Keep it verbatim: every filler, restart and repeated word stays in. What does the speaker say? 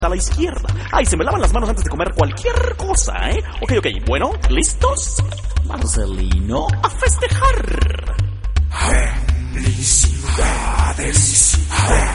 a la izquierda. Ay, se me lavan las manos antes de comer cualquier cosa, ¿eh? Ok, ok, bueno, ¿listos? Marcelino, a festejar. Felicidades.